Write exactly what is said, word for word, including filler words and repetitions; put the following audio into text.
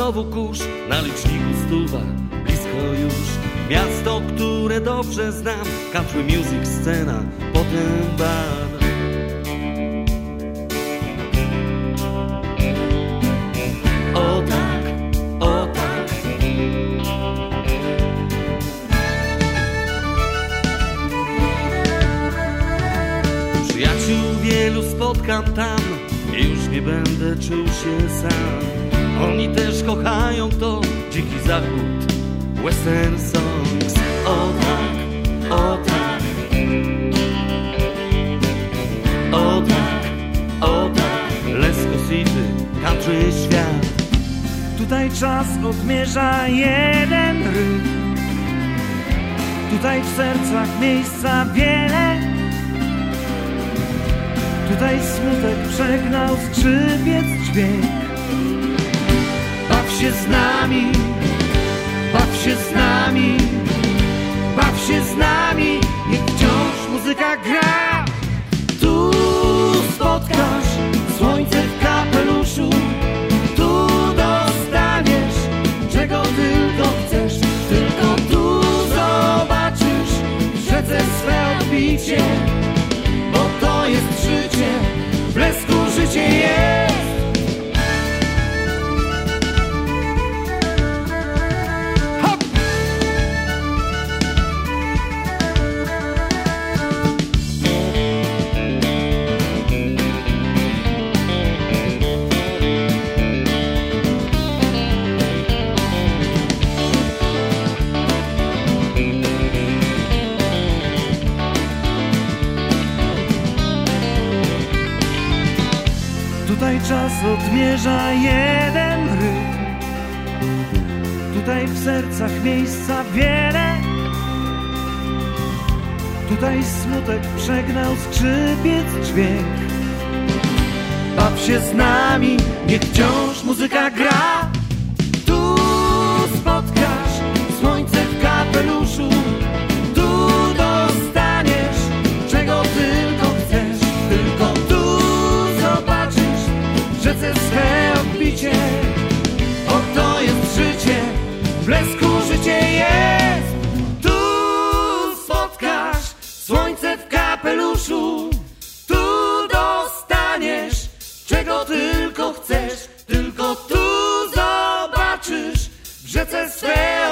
znowu kurz, na liczniku stuwa, blisko już. Miasto, które dobrze znam, country music scena, potem bar. O tak, o tak. Przyjaciół wielu spotkam tam i już nie będę czuł się sam. Oni też kochają to dziki zachód, western songs. O tak, o tak. O tak, o tak. Lesko City, country świat. Tutaj czas odmierza jeden rytm. Tutaj w sercach miejsca wiele. Tutaj smutek przegnał skrzypiec dźwięk. Baw się z nami, baw się z nami, baw się z nami, niech wciąż muzyka gra. Tu spotkasz słońce w kapeluszu, tu dostaniesz czego tylko chcesz, tylko tu zobaczysz w rzece swe odbicie, bo to jest życie, w Blesku życie jest. Tutaj czas odmierza jeden rytm. Tutaj w sercach miejsca wiele. Tutaj smutek przegnał skrzypiec dźwięk. Baw się z nami, niech wciąż muzyka gra. Tu spotkasz słońce w kapeluszu, tu dostaniesz czego tylko chcesz, tylko tu zobaczysz w rzece swe odbicie, bo to jest życie, w Blesku życie jest. Tu spotkasz słońce w kapeluszu, tu dostaniesz czego tylko chcesz, tylko tu zobaczysz w rzece swe